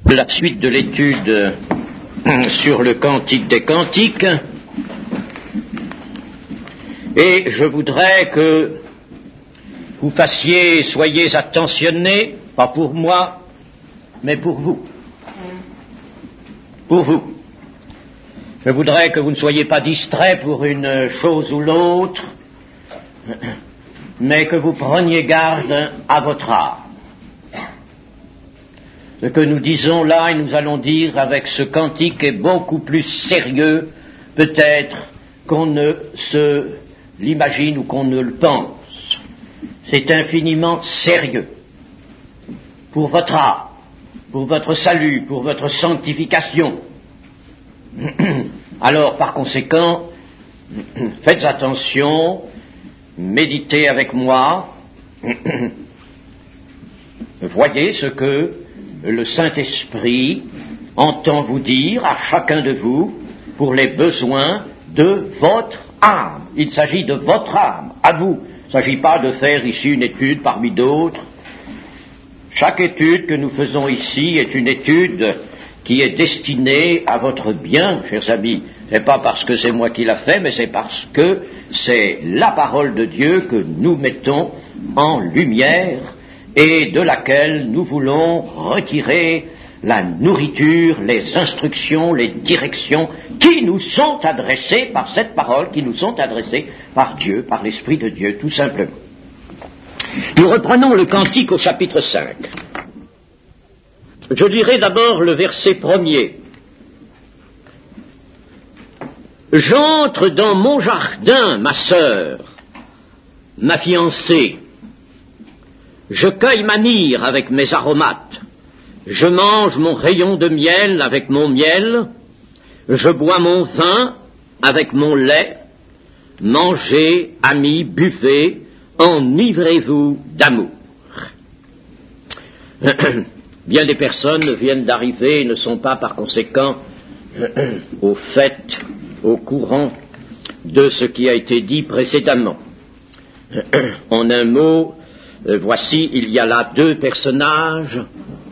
La suite de l'étude sur le Cantique des Cantiques, et je voudrais que vous soyez attentionnés, pas pour moi, mais pour vous. Pour vous. Je voudrais que vous ne soyez pas distraits pour une chose ou l'autre, mais que vous preniez garde à votre âme. Ce que nous disons là et nous allons dire avec ce cantique est beaucoup plus sérieux, peut-être, qu'on ne se l'imagine ou qu'on ne le pense. C'est infiniment sérieux pour votre âme, pour votre salut, pour votre sanctification. Alors, par conséquent, faites attention, méditez avec moi, voyez ce que le Saint-Esprit entend vous dire à chacun de vous pour les besoins de votre âme. Il s'agit de votre âme, à vous. Il ne s'agit pas de faire ici une étude parmi d'autres. Chaque étude que nous faisons ici est une étude qui est destinée à votre bien, chers amis. C'est pas parce que c'est moi qui l'a fait, mais c'est parce que c'est la parole de Dieu que nous mettons en lumière et de laquelle nous voulons retirer la nourriture, les instructions, les directions qui nous sont adressées par cette parole, qui nous sont adressées par Dieu, par l'Esprit de Dieu, tout simplement. Nous reprenons le Cantique au chapitre 5. Je lirai d'abord le verset 1er. J'entre dans mon jardin, ma sœur, ma fiancée. Je cueille ma myrrhe avec mes aromates. Je mange mon rayon de miel avec mon miel. Je bois mon vin avec mon lait. Mangez, amis, buvez, enivrez-vous d'amour. Bien des personnes viennent d'arriver et ne sont pas par conséquent au fait, au courant de ce qui a été dit précédemment. En un mot, voici, il y a là deux personnages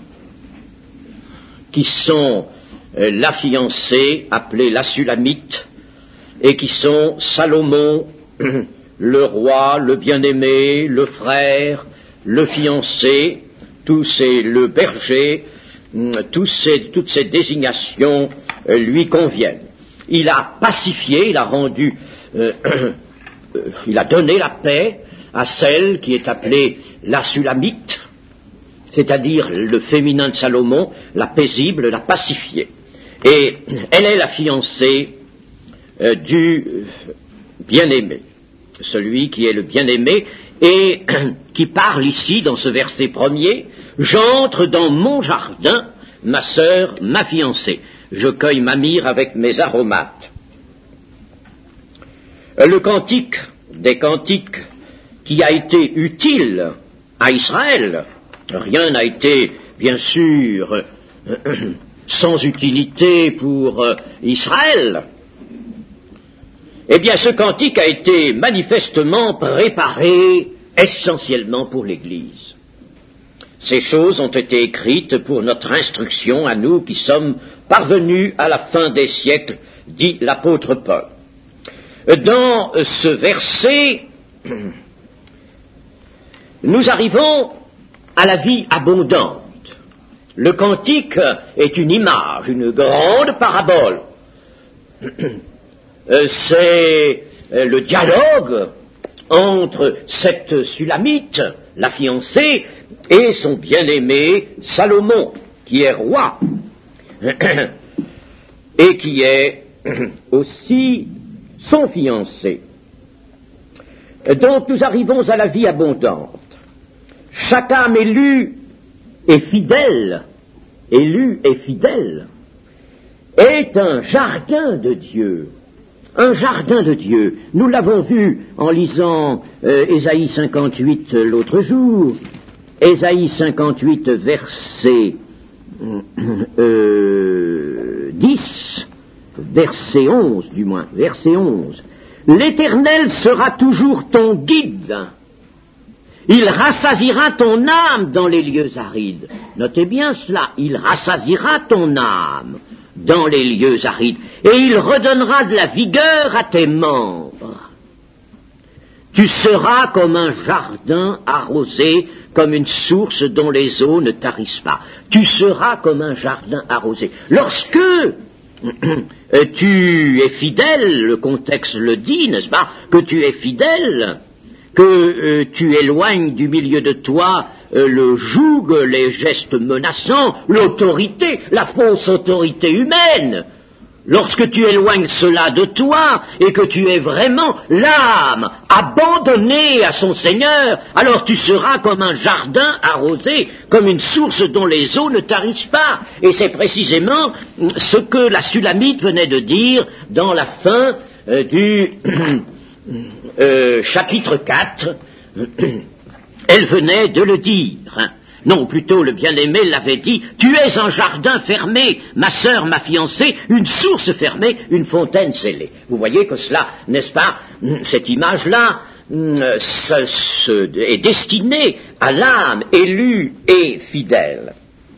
qui sont la fiancée, appelée la Sulamite, et qui sont Salomon, le roi, le bien-aimé, le frère, le fiancé, le berger, toutes ces désignations lui conviennent. Il a pacifié, il a rendu, il a donné la paix à celle qui est appelée la Sulamite, c'est-à-dire le féminin de Salomon, la paisible, la pacifiée. Et elle est la fiancée du bien-aimé, celui qui est le bien-aimé et qui parle ici dans ce verset 1er, j'entre dans mon jardin, ma sœur, ma fiancée, je cueille ma myrrhe avec mes aromates. Le cantique des cantiques qui a été utile à Israël, rien n'a été, bien sûr, sans utilité pour Israël. Eh bien, ce cantique a été manifestement préparé essentiellement pour l'Église. Ces choses ont été écrites pour notre instruction à nous qui sommes parvenus à la fin des siècles, dit l'apôtre Paul. Dans ce verset, nous arrivons à la vie abondante. Le cantique est une image, une grande parabole. C'est le dialogue entre cette Sulamite, la fiancée, et son bien-aimé Salomon, qui est roi, et qui est aussi son fiancé. Donc nous arrivons à la vie abondante. Chaque âme élue et fidèle, est un jardin de Dieu. Un jardin de Dieu. Nous l'avons vu en lisant Ésaïe 58 l'autre jour. Ésaïe 58 verset 10, verset 11 du moins, verset 11. L'Éternel sera toujours ton guide. Il rassasiera ton âme dans les lieux arides. Notez bien cela, il rassasiera ton âme dans les lieux arides, et il redonnera de la vigueur à tes membres. Tu seras comme un jardin arrosé, comme une source dont les eaux ne tarissent pas. Tu seras comme un jardin arrosé. Lorsque tu es fidèle, le contexte le dit, n'est-ce pas, que tu es fidèle, que tu éloignes du milieu de toi le joug, les gestes menaçants, l'autorité, la fausse autorité humaine. Lorsque tu éloignes cela de toi et que tu es vraiment l'âme abandonnée à son Seigneur, alors tu seras comme un jardin arrosé, comme une source dont les eaux ne tarissent pas. Et c'est précisément ce que la Sulamite venait de dire dans la fin du chapitre 4. Elle venait de le dire. Non, plutôt le bien-aimé l'avait dit, tu es un jardin fermé, ma sœur, ma fiancée, une source fermée, une fontaine scellée. Vous voyez que cela, n'est-ce pas, cette image-là est destinée à l'âme élue et fidèle.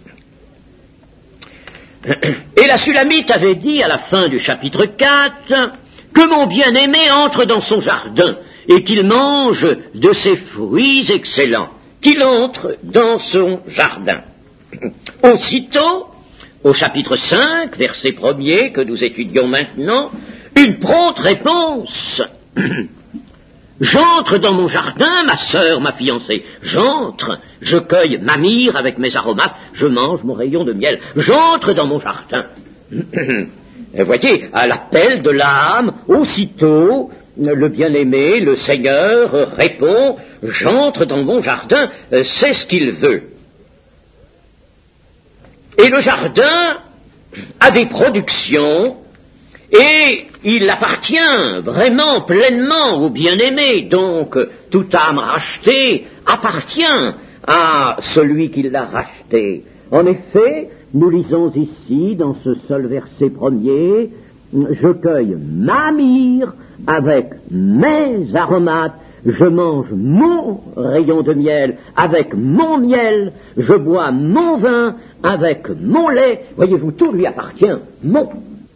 Et la Sulamite avait dit à la fin du chapitre 4 que mon bien-aimé entre dans son jardin et qu'il mange de ses fruits excellents. Qu'il entre dans son jardin. Aussitôt, au chapitre 5, verset 1er, que nous étudions maintenant, une prompte réponse. J'entre dans mon jardin, ma sœur, ma fiancée. J'entre, je cueille ma myrrhe avec mes aromates, je mange mon rayon de miel. J'entre dans mon jardin. Vous voyez, à l'appel de l'âme, aussitôt, le bien-aimé, le Seigneur, répond, j'entre dans mon jardin, c'est ce qu'il veut. Et le jardin a des productions, et il appartient vraiment pleinement au bien-aimé, donc toute âme rachetée appartient à celui qui l'a racheté. En effet, nous lisons ici, dans ce seul verset premier, je cueille ma myrrhe avec mes aromates, je mange mon rayon de miel avec mon miel, je bois mon vin avec mon lait. Voyez-vous, tout lui appartient, mon.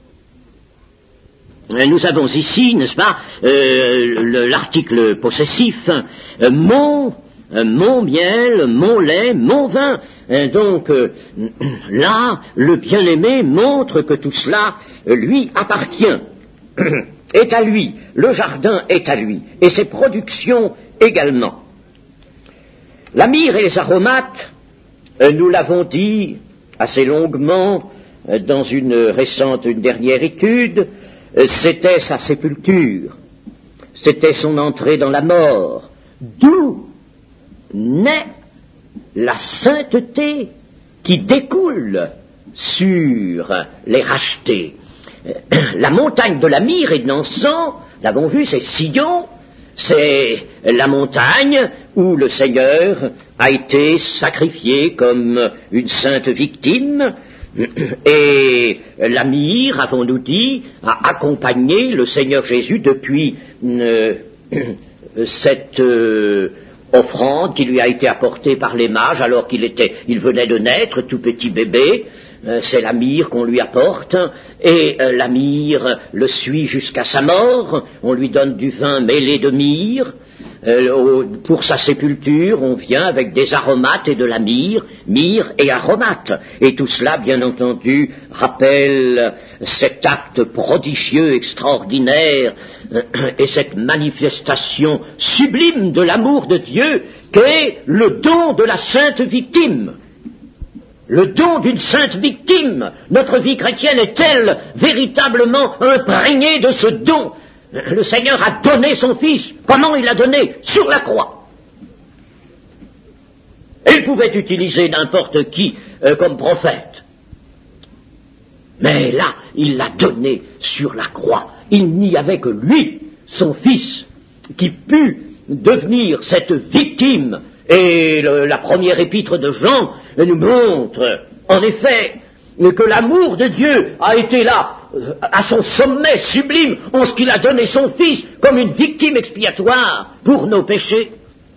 Nous avons ici, n'est-ce pas, l'article possessif, mon miel, mon lait, mon vin. Donc là, le bien-aimé montre que tout cela lui appartient, est à lui, le jardin est à lui, et ses productions également. La myrrhe et les aromates, nous l'avons dit assez longuement dans une dernière étude, c'était sa sépulture, c'était son entrée dans la mort, d'où naît la sainteté qui découle sur les rachetés. La montagne de la myrrhe et de l'encens, l'avons vu, c'est Sion, c'est la montagne où le Seigneur a été sacrifié comme une sainte victime, et la myrrhe, avons-nous dit, a accompagné le Seigneur Jésus depuis cette offrande qui lui a été apportée par les mages alors qu'il venait de naître, tout petit bébé. C'est la myrrhe qu'on lui apporte, et la myrrhe le suit jusqu'à sa mort. On lui donne du vin mêlé de myrrhe. Pour sa sépulture, on vient avec des aromates et de la myrrhe et aromates. Et tout cela, bien entendu, rappelle cet acte prodigieux, extraordinaire, et cette manifestation sublime de l'amour de Dieu, qu'est le don de la sainte victime. Le don d'une sainte victime. Notre vie chrétienne est-elle véritablement imprégnée de ce don? Le Seigneur a donné son Fils. Comment il l'a donné? Sur la croix. Il pouvait utiliser n'importe qui comme prophète. Mais là, il l'a donné sur la croix. Il n'y avait que lui, son Fils, qui put devenir cette victime. Et la première épître de Jean nous montre, en effet, que l'amour de Dieu a été là, à son sommet sublime, en ce qu'il a donné son Fils comme une victime expiatoire pour nos péchés.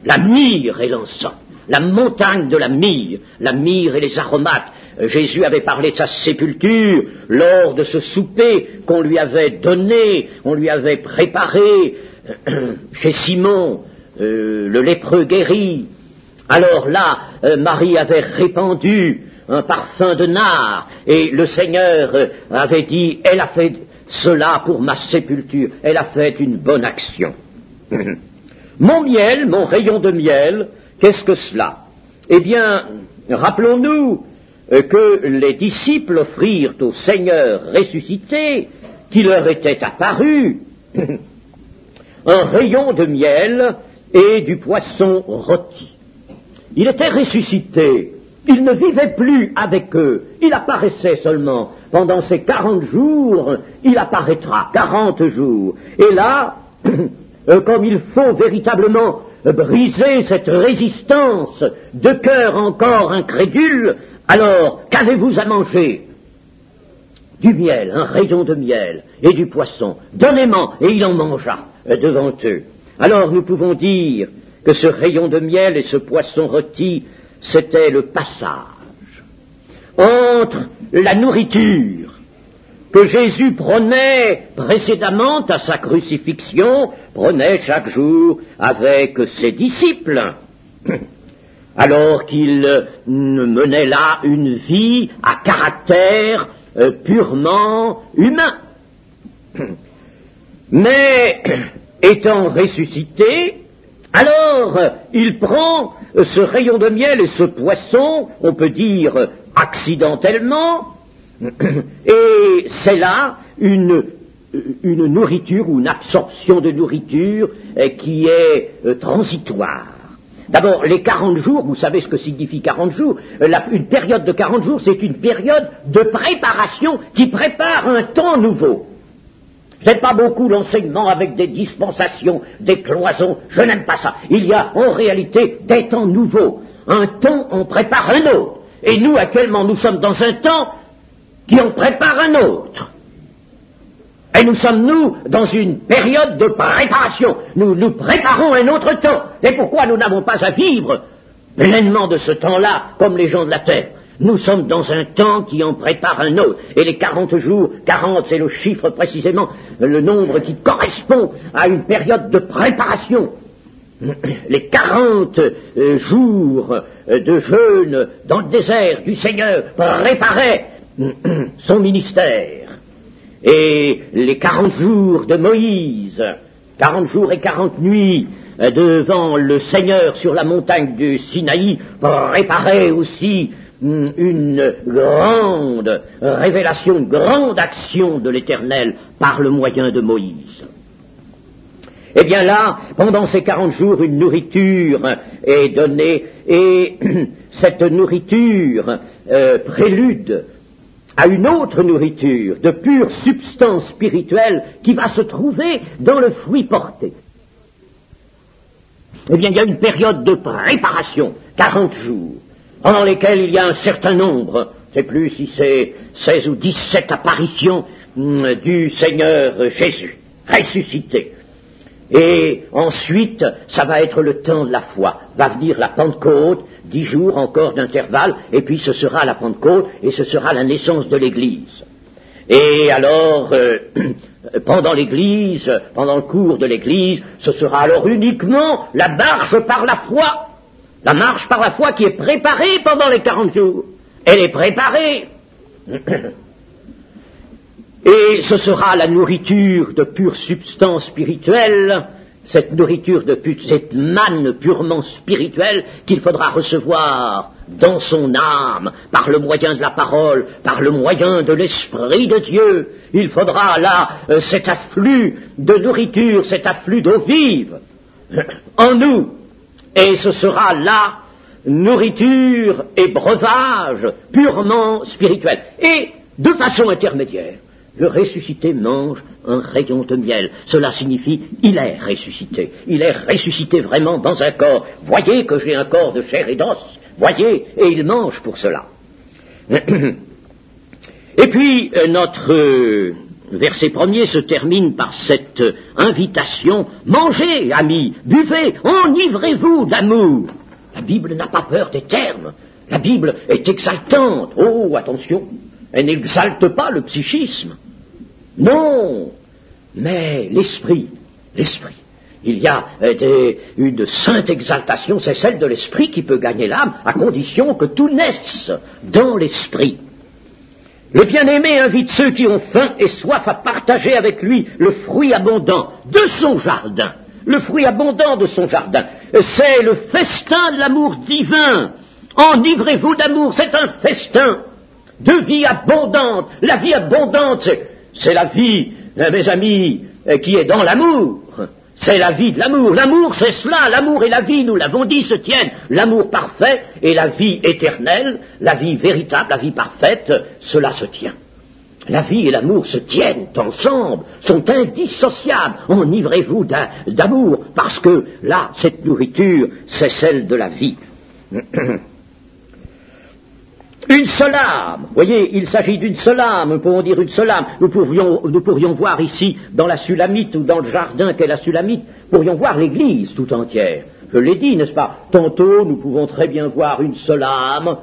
la myrrhe et l'encens, la montagne de la myrrhe et les aromates. Jésus avait parlé de sa sépulture lors de ce souper qu'on lui avait donné, on lui avait préparé chez Simon, le lépreux guéri. Alors là, Marie avait répandu un parfum de nard, et le Seigneur avait dit, elle a fait cela pour ma sépulture, elle a fait une bonne action. Mon miel, mon rayon de miel, qu'est-ce que cela? Eh bien, rappelons-nous que les disciples offrirent au Seigneur ressuscité, qui leur était apparu, un rayon de miel et du poisson rôti. Il était ressuscité, il ne vivait plus avec eux, il apparaissait seulement. Pendant ces 40 jours, il apparaîtra, 40 jours. Et là, comme il faut véritablement briser cette résistance de cœur encore incrédule, alors qu'avez-vous à manger? Du miel, un rayon de miel et du poisson. Donnez-moi, et il en mangea devant eux. Alors nous pouvons dire que ce rayon de miel et ce poisson rôti, c'était le passage entre la nourriture que Jésus prenait précédemment à sa crucifixion, prenait chaque jour avec ses disciples, alors qu'il menait là une vie à caractère purement humain. Mais, étant ressuscité, alors il prend ce rayon de miel et ce poisson, on peut dire accidentellement, et c'est là une nourriture ou une absorption de nourriture qui est transitoire. D'abord, les 40 jours, vous savez ce que signifie 40 jours, une période de 40 jours, c'est une période de préparation qui prépare un temps nouveau. J'aime pas beaucoup l'enseignement avec des dispensations, des cloisons, je n'aime pas ça. Il y a en réalité des temps nouveaux. Un temps, on prépare un autre. Et nous, actuellement, nous sommes dans un temps qui en prépare un autre. Et nous sommes, nous, dans une période de préparation. Nous préparons un autre temps. C'est pourquoi nous n'avons pas à vivre pleinement de ce temps-là, comme les gens de la terre. Nous sommes dans un temps qui en prépare un autre. Et les 40 jours, 40 c'est le chiffre précisément, le nombre qui correspond à une période de préparation. Les 40 jours de jeûne dans le désert du Seigneur préparaient son ministère. Et les 40 jours de Moïse, 40 jours et 40 nuits devant le Seigneur sur la montagne du Sinaï préparaient aussi une grande révélation, une grande action de l'Éternel par le moyen de Moïse. Eh bien là, pendant ces 40 jours, une nourriture est donnée, et cette nourriture prélude à une autre nourriture de pure substance spirituelle qui va se trouver dans le fruit porté. Eh bien, il y a une période de préparation, 40 jours, pendant lesquels il y a un certain nombre, je ne sais plus si c'est 16 ou 17 apparitions du Seigneur Jésus, ressuscité. Et ensuite, ça va être le temps de la foi. Va venir la Pentecôte, 10 jours encore d'intervalle, et puis ce sera la Pentecôte, et ce sera la naissance de l'Église. Et alors, pendant l'Église, pendant le cours de l'Église, ce sera alors uniquement la marche par la foi. La marche par la foi qui est préparée pendant les 40 jours. Elle est préparée. Et ce sera la nourriture de pure substance spirituelle, cette nourriture cette manne purement spirituelle qu'il faudra recevoir dans son âme, par le moyen de la parole, par le moyen de l'Esprit de Dieu. Il faudra là cet afflux de nourriture, cet afflux d'eau vive en nous. Et ce sera là nourriture et breuvage purement spirituel. Et de façon intermédiaire, le ressuscité mange un rayon de miel. Cela signifie, il est ressuscité. Il est ressuscité vraiment dans un corps. Voyez que j'ai un corps de chair et d'os. Voyez, et il mange pour cela. Et puis, notre verset 1er se termine par cette invitation. Mangez, amis, buvez, enivrez-vous d'amour. La Bible n'a pas peur des termes. La Bible est exaltante. Oh, attention, elle n'exalte pas le psychisme. Non, mais l'esprit. Il y a une sainte exaltation, c'est celle de l'esprit qui peut gagner l'âme, à condition que tout naisse dans l'esprit. Le bien-aimé invite ceux qui ont faim et soif à partager avec lui le fruit abondant de son jardin. Le fruit abondant de son jardin, c'est le festin de l'amour divin. Enivrez-vous d'amour, c'est un festin de vie abondante. La vie abondante, c'est la vie, mes amis, qui est dans l'amour. C'est la vie de l'amour. L'amour, c'est cela. L'amour et la vie, nous l'avons dit, se tiennent. L'amour parfait et la vie éternelle, la vie véritable, la vie parfaite, cela se tient. La vie et l'amour se tiennent ensemble, sont indissociables. Enivrez-vous d'amour, parce que là, cette nourriture, c'est celle de la vie. Une seule âme, voyez, il s'agit d'une seule âme, nous pouvons dire une seule âme. Nous pourrions voir ici, dans la Sulamite ou dans le jardin qu'est la Sulamite, pourrions voir l'Église tout entière. Je l'ai dit, n'est-ce pas? Tantôt, nous pouvons très bien voir une seule âme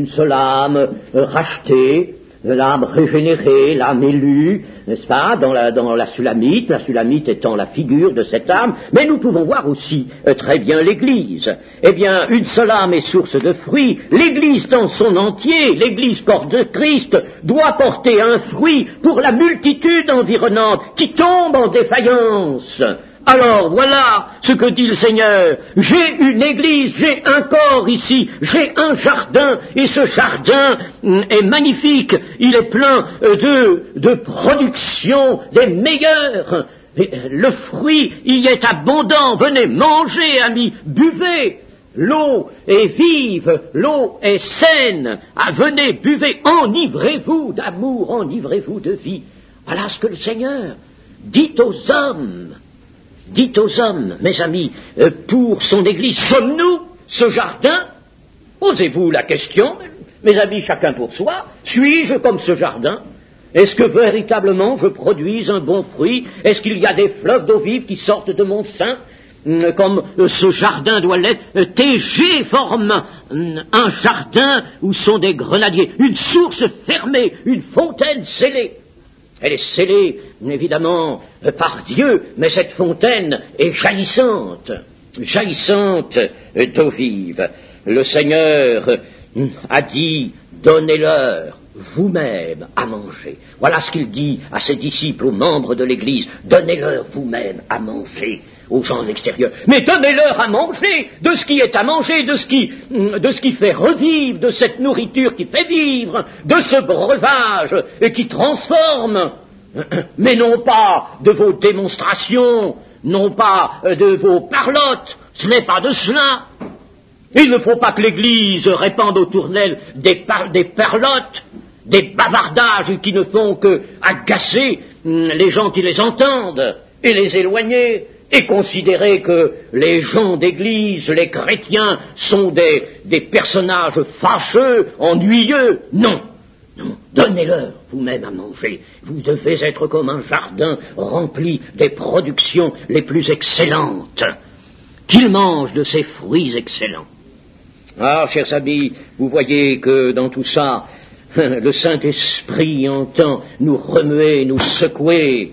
rachetée, l'âme régénérée, l'âme élue, n'est-ce pas, dans la Sulamite étant la figure de cette âme, mais nous pouvons voir aussi très bien l'Église. Eh bien, une seule âme est source de fruits, l'Église dans son entier, l'Église corps de Christ, doit porter un fruit pour la multitude environnante qui tombe en défaillance. Alors voilà ce que dit le Seigneur. J'ai une église, j'ai un corps ici, j'ai un jardin, et ce jardin est magnifique, il est plein de production des meilleures. Le fruit y est abondant, venez manger, amis, buvez. L'eau est vive, l'eau est saine. Ah, venez, buvez, enivrez-vous d'amour, enivrez-vous de vie. Voilà ce que le Seigneur dit aux hommes. Dites aux hommes, mes amis, pour son Église, sommes-nous ce jardin? Posez-vous la question, mes amis, chacun pour soi. Suis-je comme ce jardin? Est-ce que véritablement je produis un bon fruit? Est-ce qu'il y a des fleuves d'eau vive qui sortent de mon sein? Comme ce jardin doit l'être. TG forme un jardin où sont des grenadiers, une source fermée, une fontaine scellée. Elle est scellée, évidemment, par Dieu, mais cette fontaine est jaillissante d'eau vive. Le Seigneur a dit, donnez-leur vous-même à manger. Voilà ce qu'il dit à ses disciples, aux membres de l'Église, donnez-leur vous-même à manger aux gens de l'extérieur. Mais donnez-leur à manger de ce qui est à manger, de ce qui fait revivre, de cette nourriture qui fait vivre, de ce breuvage qui transforme, mais non pas de vos démonstrations, non pas de vos parlottes, ce n'est pas de cela. Il ne faut pas que l'Église répande autour d'elle des parlottes, des bavardages qui ne font que agacer les gens qui les entendent et les éloigner, et considérer que les gens d'église, les chrétiens, sont des personnages fâcheux, ennuyeux. Non, donnez-leur vous-même à manger. Vous devez être comme un jardin rempli des productions les plus excellentes. Qu'ils mangent de ces fruits excellents. Ah, chers amis, vous voyez que dans tout ça, le Saint-Esprit entend nous remuer, nous secouer.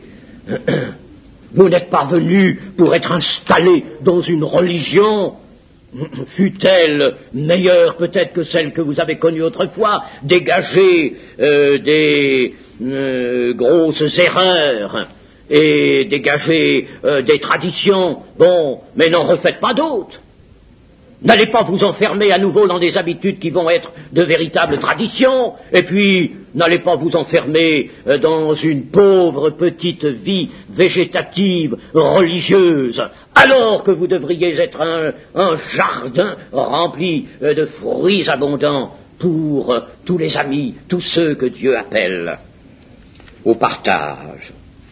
Vous n'êtes pas venus pour être installés dans une religion, fût-elle meilleure peut-être que celle que vous avez connue autrefois, dégager des grosses erreurs et dégager des traditions. Bon, mais n'en refaites pas d'autres. N'allez pas vous enfermer à nouveau dans des habitudes qui vont être de véritables traditions, et puis n'allez pas vous enfermer dans une pauvre petite vie végétative, religieuse, alors que vous devriez être un jardin rempli de fruits abondants pour tous les amis, tous ceux que Dieu appelle au partage.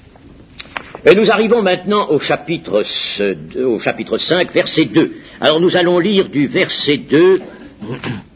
Et nous arrivons maintenant au chapitre 5, verset 2. Alors nous allons lire du verset 2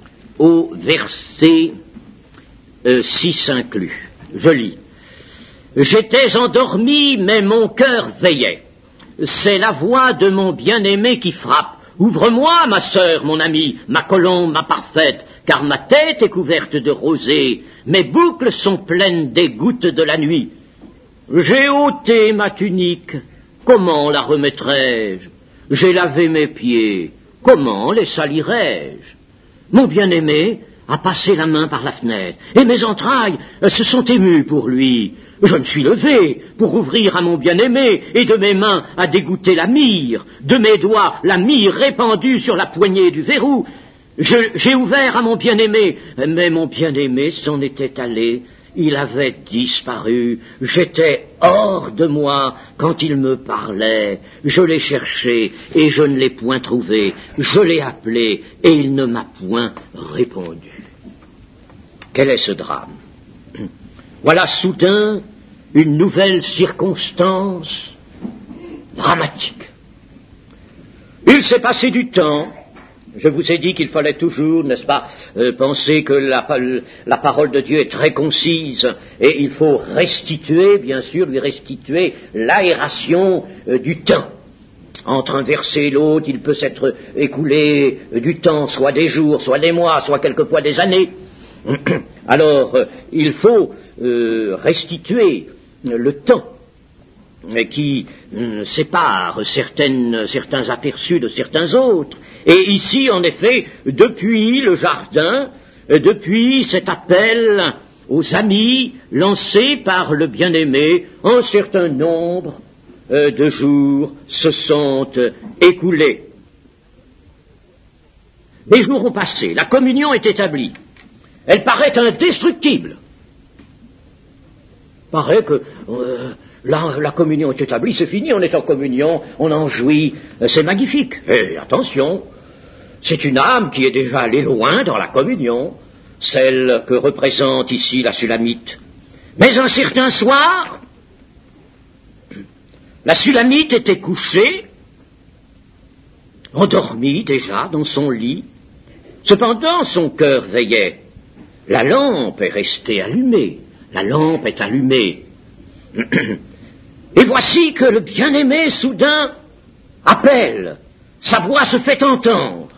au verset 6 inclus. Je lis. J'étais endormi, mais mon cœur veillait. C'est la voix de mon bien-aimé qui frappe. Ouvre-moi, ma sœur, mon amie, ma colombe, ma parfaite, car ma tête est couverte de rosée, mes boucles sont pleines des gouttes de la nuit. J'ai ôté ma tunique, comment la remettrai-je? J'ai lavé mes pieds, comment les salirai-je? Mon bien-aimé a passé la main par la fenêtre, et mes entrailles se sont émues pour lui. Je me suis levé pour ouvrir à mon bien-aimé, et de mes mains a dégoûté la myrrhe, de mes doigts la myrrhe répandue sur la poignée du verrou. J'ai ouvert à mon bien-aimé, mais mon bien-aimé s'en était allé. Il avait disparu. J'étais hors de moi quand il me parlait. Je l'ai cherché et je ne l'ai point trouvé. Je l'ai appelé et il ne m'a point répondu. Quel est ce drame? Voilà soudain une nouvelle circonstance dramatique. Il s'est passé du temps. Je vous ai dit qu'il fallait toujours, n'est-ce pas, penser que la parole de Dieu est très concise et il faut restituer, bien sûr, lui restituer l'aération du temps. Entre un verset et l'autre, il peut s'être écoulé du temps, soit des jours, soit des mois, soit quelquefois des années. Alors, il faut restituer le temps qui sépare certains aperçus de certains autres. Et ici, en effet, depuis le jardin, depuis cet appel aux amis lancé par le bien-aimé, un certain nombre de jours se sont écoulés. Les jours ont passé, la communion est établie. Elle paraît indestructible. Paraît que la communion est établie, c'est fini, on est en communion, on en jouit, c'est magnifique. Et attention, c'est une âme qui est déjà allée loin dans la communion, celle que représente ici la Sulamite. Mais un certain soir, la Sulamite était couchée, endormie déjà dans son lit. Cependant, son cœur veillait. La lampe est restée allumée. La lampe est allumée. Et voici que le bien-aimé, soudain, appelle. Sa voix se fait entendre.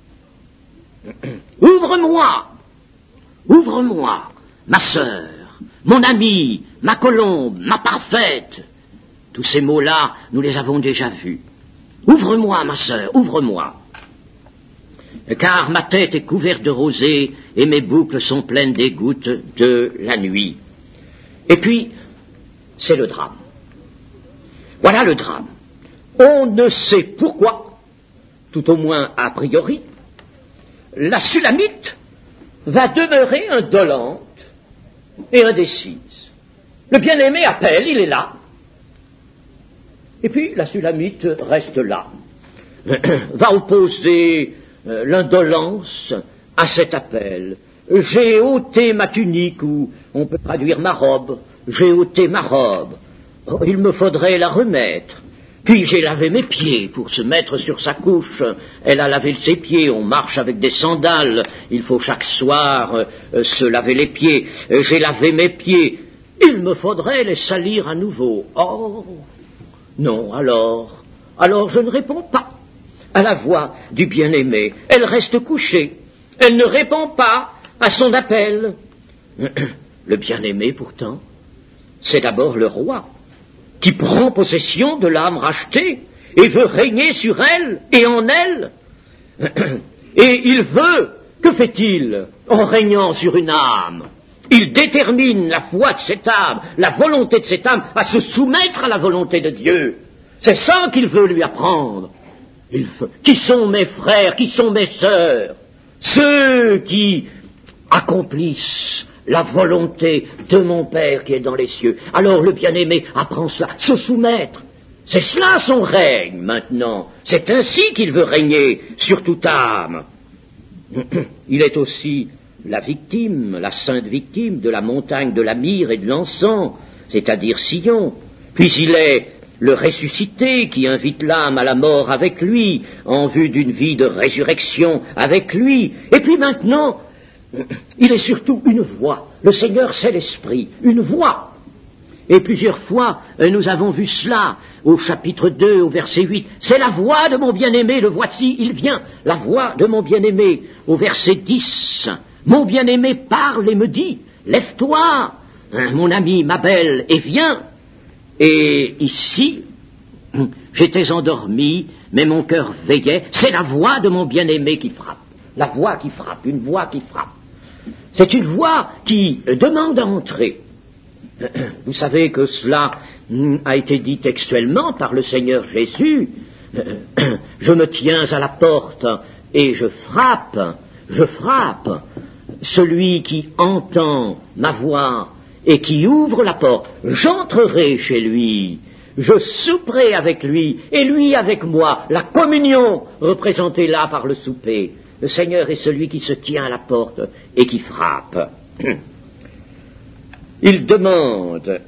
Ouvre-moi, ouvre-moi, ma sœur, mon amie, ma colombe, ma parfaite. Tous ces mots-là, nous les avons déjà vus. Ouvre-moi, ma sœur, ouvre-moi. Car ma tête est couverte de rosée et mes boucles sont pleines des gouttes de la nuit. Et puis, c'est le drame. Voilà le drame. On ne sait pourquoi, tout au moins a priori, la Sulamite va demeurer indolente et indécise. Le bien-aimé appelle, il est là. Et puis la Sulamite reste là, va opposer l'indolence à cet appel. J'ai ôté ma tunique, ou on peut traduire ma robe, j'ai ôté ma robe, il me faudrait la remettre. Puis j'ai lavé mes pieds pour se mettre sur sa couche. Elle a lavé ses pieds, on marche avec des sandales, il faut chaque soir se laver les pieds. J'ai lavé mes pieds, il me faudrait les salir à nouveau. Oh, non, alors je ne réponds pas à la voix du bien-aimé. Elle reste couchée, elle ne répond pas à son appel. Le bien-aimé, pourtant, c'est d'abord le roi qui prend possession de l'âme rachetée et veut régner sur elle et en elle. Et il veut, que fait-il en régnant sur une âme? Il détermine la foi de cette âme, la volonté de cette âme à se soumettre à la volonté de Dieu. C'est ça qu'il veut lui apprendre. Qui sont mes frères, qui sont mes sœurs? Ceux qui accomplissent la volonté de mon Père qui est dans les cieux. Alors le bien-aimé apprend cela, se soumettre. C'est cela son règne maintenant. C'est ainsi qu'il veut régner sur toute âme. Il est aussi la victime, la sainte victime de la montagne de la myrrhe et de l'encens, c'est-à-dire Sion. Puis il est le ressuscité qui invite l'âme à la mort avec lui, en vue d'une vie de résurrection avec lui. Et puis maintenant, il est surtout une voix. Le Seigneur, c'est l'Esprit, une voix. Et plusieurs fois, nous avons vu cela au chapitre 2, au verset 8. C'est la voix de mon bien-aimé, le voici, il vient. La voix de mon bien-aimé, au verset 10. Mon bien-aimé parle et me dit, lève-toi, mon ami, ma belle, et viens. Et ici, j'étais endormi, mais mon cœur veillait. C'est la voix de mon bien-aimé qui frappe. La voix qui frappe, une voix qui frappe. C'est une voix qui demande à entrer. Vous savez que cela a été dit textuellement par le Seigneur Jésus. Je me tiens à la porte et je frappe. Celui qui entend ma voix et qui ouvre la porte, j'entrerai chez lui. Je souperai avec lui et lui avec moi. La communion représentée là par le souper. Le Seigneur est celui qui se tient à la porte et qui frappe. Il demande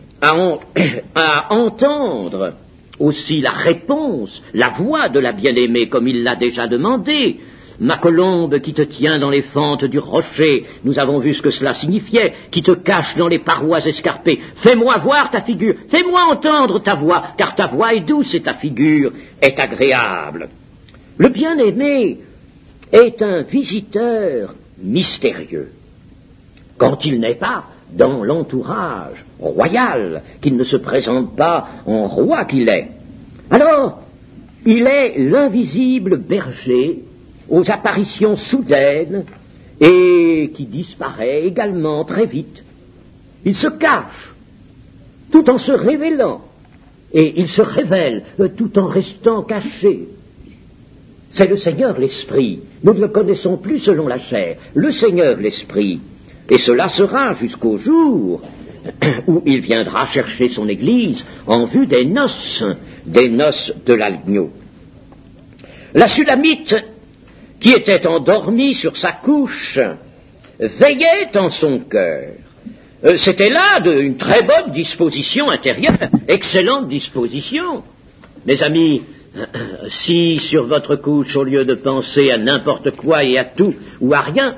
à entendre aussi la réponse, la voix de la bien-aimée, comme il l'a déjà demandé. Ma colombe qui te tient dans les fentes du rocher, nous avons vu ce que cela signifiait, qui te cache dans les parois escarpées. Fais-moi voir ta figure, fais-moi entendre ta voix, car ta voix est douce et ta figure est agréable. Le bien-aimé est un visiteur mystérieux. Quand il n'est pas dans l'entourage royal, qu'il ne se présente pas en roi qu'il est. Alors, il est l'invisible berger aux apparitions soudaines et qui disparaît également très vite. Il se cache tout en se révélant et il se révèle tout en restant caché. C'est le Seigneur l'Esprit. Nous ne le connaissons plus selon la chair. Le Seigneur l'Esprit. Et cela sera jusqu'au jour où il viendra chercher son Église en vue des noces de l'agneau. La Sulamite, qui était endormie sur sa couche, veillait en son cœur. C'était là une très bonne disposition intérieure, excellente disposition. Mes amis, si sur votre couche, au lieu de penser à n'importe quoi et à tout ou à rien,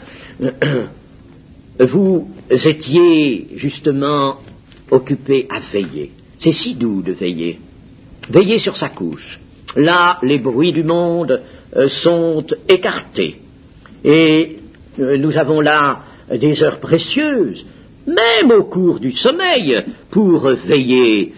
vous étiez justement occupé à veiller. C'est si doux de veiller. Veiller sur sa couche. Là, les bruits du monde sont écartés. Et nous avons là des heures précieuses, même au cours du sommeil, pour veiller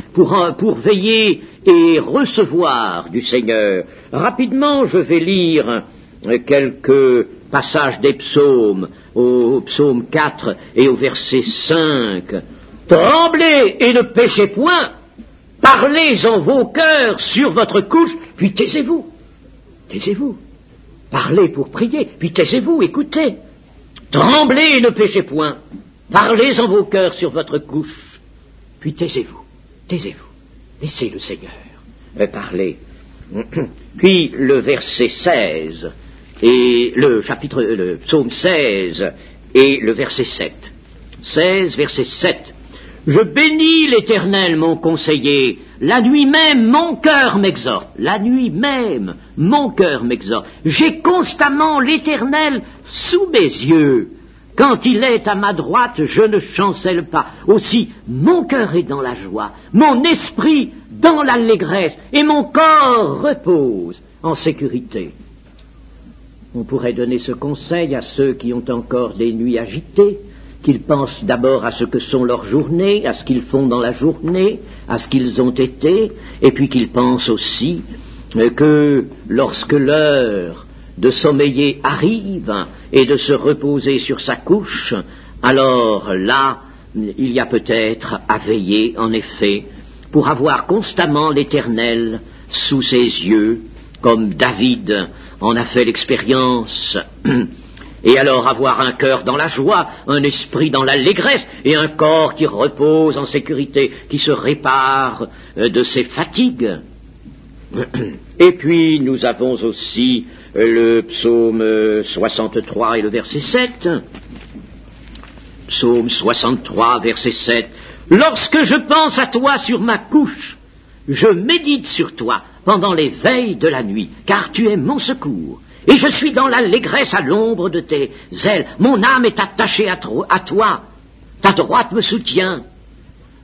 et recevoir du Seigneur. Rapidement, je vais lire quelques passages des psaumes, au psaume 4 et au verset 5. Tremblez et ne péchez point, parlez en vos cœurs sur votre couche, puis taisez-vous. Taisez-vous. Parlez pour prier, puis taisez-vous, écoutez. Tremblez et ne péchez point, parlez en vos cœurs sur votre couche, puis taisez-vous. Taisez-vous. Laissez le Seigneur parler. Puis le verset 16, et le psaume 16 et le verset 7. 16, verset 7. Je bénis l'Éternel, mon conseiller. La nuit même, mon cœur m'exhorte. La nuit même, mon cœur m'exhorte. J'ai constamment l'Éternel sous mes yeux. Quand il est à ma droite, je ne chancelle pas. Aussi, mon cœur est dans la joie, mon esprit dans l'allégresse, et mon corps repose en sécurité. On pourrait donner ce conseil à ceux qui ont encore des nuits agitées, qu'ils pensent d'abord à ce que sont leurs journées, à ce qu'ils font dans la journée, à ce qu'ils ont été, et puis qu'ils pensent aussi que lorsque l'heure de sommeiller arrive et de se reposer sur sa couche, alors là, il y a peut-être à veiller, en effet, pour avoir constamment l'Éternel sous ses yeux, comme David en a fait l'expérience, et alors avoir un cœur dans la joie, un esprit dans l'allégresse, et un corps qui repose en sécurité, qui se répare de ses fatigues. Et puis nous avons aussi le psaume 63 et le verset 7. Psaume 63, verset 7. Lorsque je pense à toi sur ma couche, je médite sur toi pendant les veilles de la nuit, car tu es mon secours. Et je suis dans l'allégresse à l'ombre de tes ailes. Mon âme est attachée à toi. Ta droite me soutient.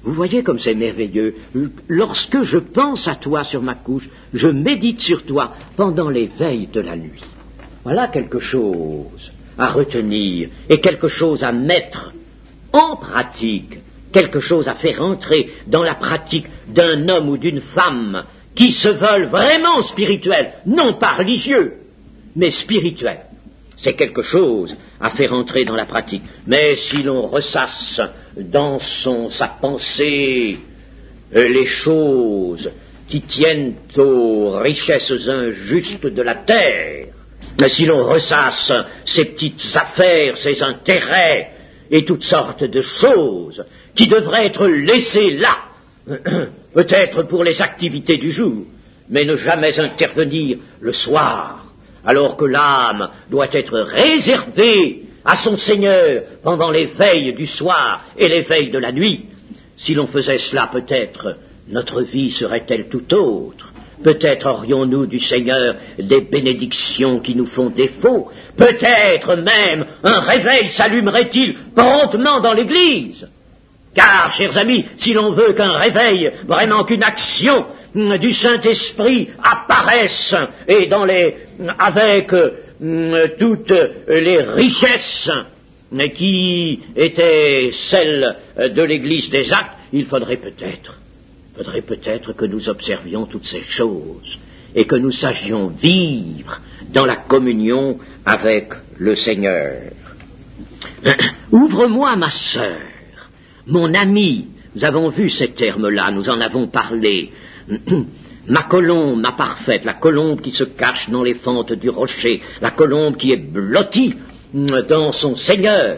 Vous voyez comme c'est merveilleux. Lorsque je pense à toi sur ma couche, je médite sur toi pendant les veilles de la nuit. Voilà quelque chose à retenir et quelque chose à mettre en pratique, quelque chose à faire entrer dans la pratique d'un homme ou d'une femme qui se veulent vraiment spirituels, non pas religieux, mais spirituels. C'est quelque chose à faire entrer dans la pratique. Mais si l'on ressasse dans sa pensée les choses qui tiennent aux richesses injustes de la terre, si l'on ressasse ces petites affaires, ces intérêts et toutes sortes de choses qui devraient être laissées là, peut-être pour les activités du jour, mais ne jamais intervenir le soir, alors que l'âme doit être réservée à son Seigneur pendant les veilles du soir et les veilles de la nuit. Si l'on faisait cela, peut-être notre vie serait-elle tout autre. Peut-être aurions-nous du Seigneur des bénédictions qui nous font défaut. Peut-être même un réveil s'allumerait-il promptement dans l'Église. Car, chers amis, si l'on veut qu'un réveil, vraiment qu'une action du Saint-Esprit apparaisse et avec toutes les richesses qui étaient celles de l'Église des Actes, il faudrait peut-être que nous observions toutes ces choses et que nous sachions vivre dans la communion avec le Seigneur. Ouvre-moi, ma sœur, mon ami, nous avons vu ces termes-là, nous en avons parlé. Ma colombe, ma parfaite, la colombe qui se cache dans les fentes du rocher, la colombe qui est blottie dans son Seigneur.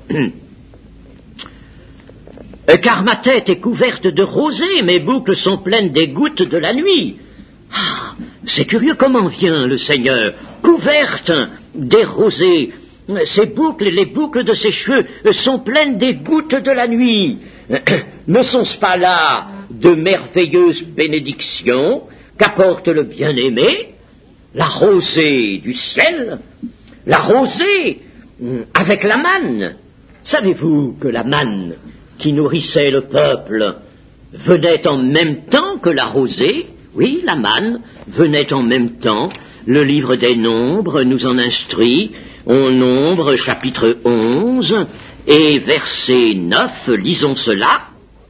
Car ma tête est couverte de rosée, mes boucles sont pleines des gouttes de la nuit. Ah, c'est curieux comment vient le Seigneur, couverte des rosées. Ses boucles, les boucles de ses cheveux sont pleines des gouttes de la nuit. Ne sont-ce pas là de merveilleuses bénédictions qu'apporte le bien-aimé, la rosée du ciel, la rosée avec la manne? Savez-vous que la manne qui nourrissait le peuple venait en même temps que la rosée? Oui, la manne venait en même temps. Le livre des Nombres nous en instruit. Au Nombre, chapitre 11 et verset 9, lisons cela.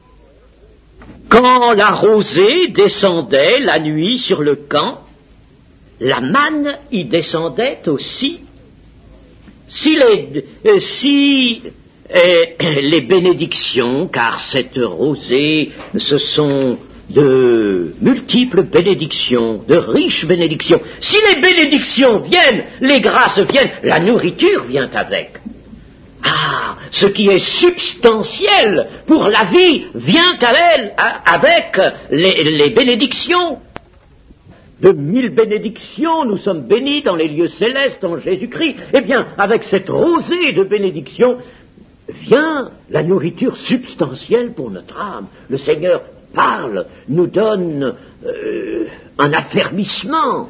Quand la rosée descendait la nuit sur le camp, la manne y descendait aussi. Si les bénédictions, car cette rosée, ce sont de multiples bénédictions, de riches bénédictions. Si les bénédictions viennent, les grâces viennent, la nourriture vient avec. Ah, ce qui est substantiel pour la vie vient à elle avec les bénédictions. De 1000 bénédictions, nous sommes bénis dans les lieux célestes en Jésus-Christ. Eh bien, avec cette rosée de bénédictions vient la nourriture substantielle pour notre âme. Le Seigneur parle, nous donne un affermissement